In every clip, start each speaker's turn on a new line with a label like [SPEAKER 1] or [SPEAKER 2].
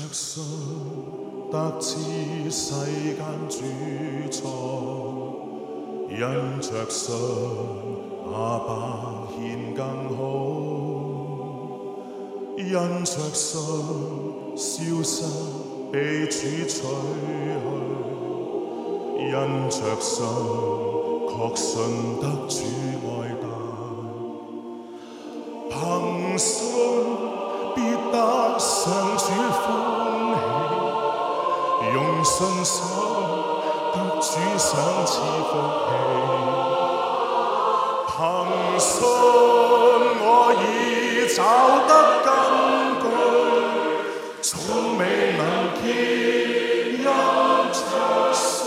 [SPEAKER 1] 信得知世間主宰，因着信亞伯獻更好，因着信消失被主取去，因着信確信得主愛戴，憑信必得上主歡喜，用信心得主賞賜福氣。憑信我已找得根據，從未能見，因着信。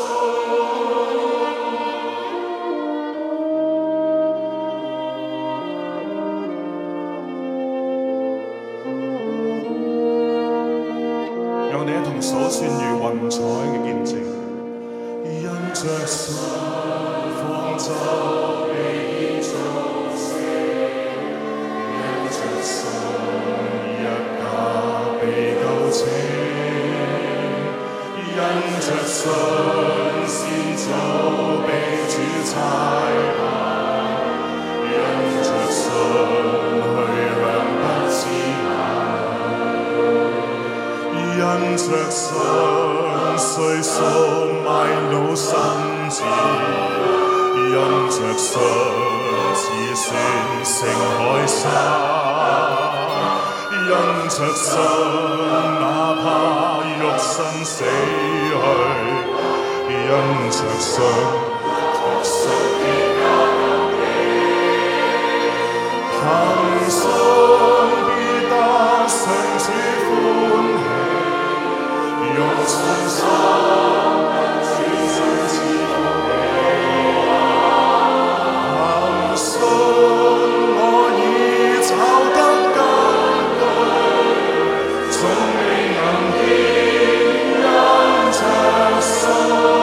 [SPEAKER 1] 讓我哋一同數算如雲彩嘅見證，因着信方舟被造成，因着信一家被救拯，因着信先祖被主差派，因着信去向不知因着信，雖信邁怒心志；因着信，自算成海沙；因着信，哪怕肉身死去；因着信，確信必有益。憑信必得上主歡喜。用信心得主賞賜福氣，憑信我已找得根據，總未能見，因着信，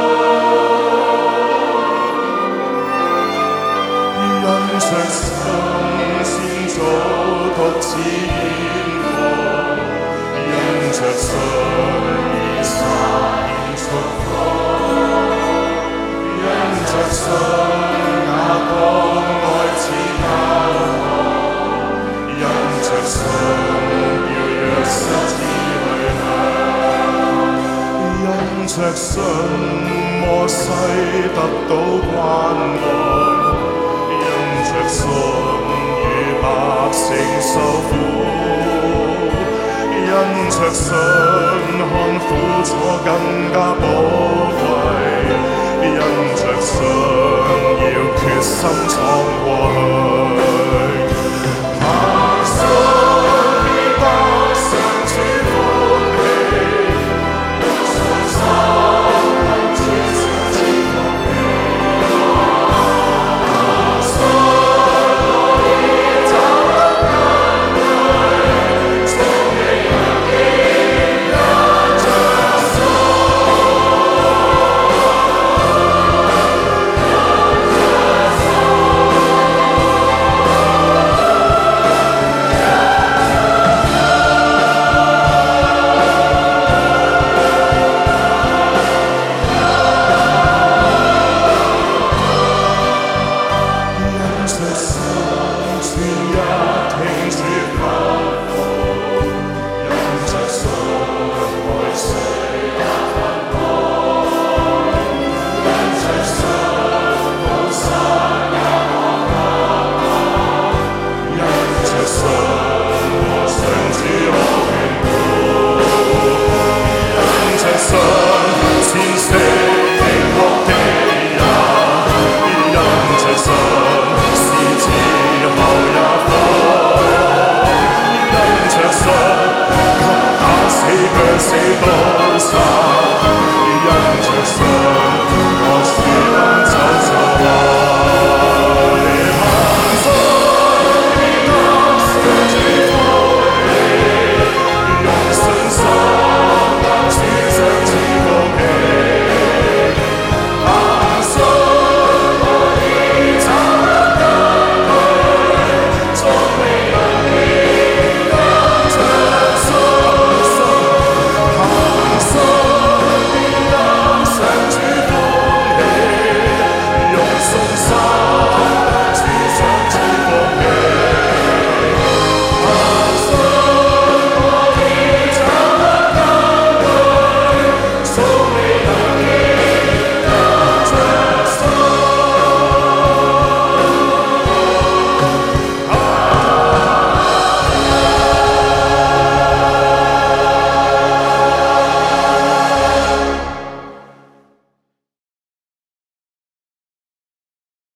[SPEAKER 1] 因着信先祖獨子獻放，因着信。撒獻祝福，因着信亞當愛子交託，因着信要約瑟子去向，因着信摩西得到關愛，因着信與百姓受苦。因着信看苦楚更加寶貴，因着信要決心闖過去。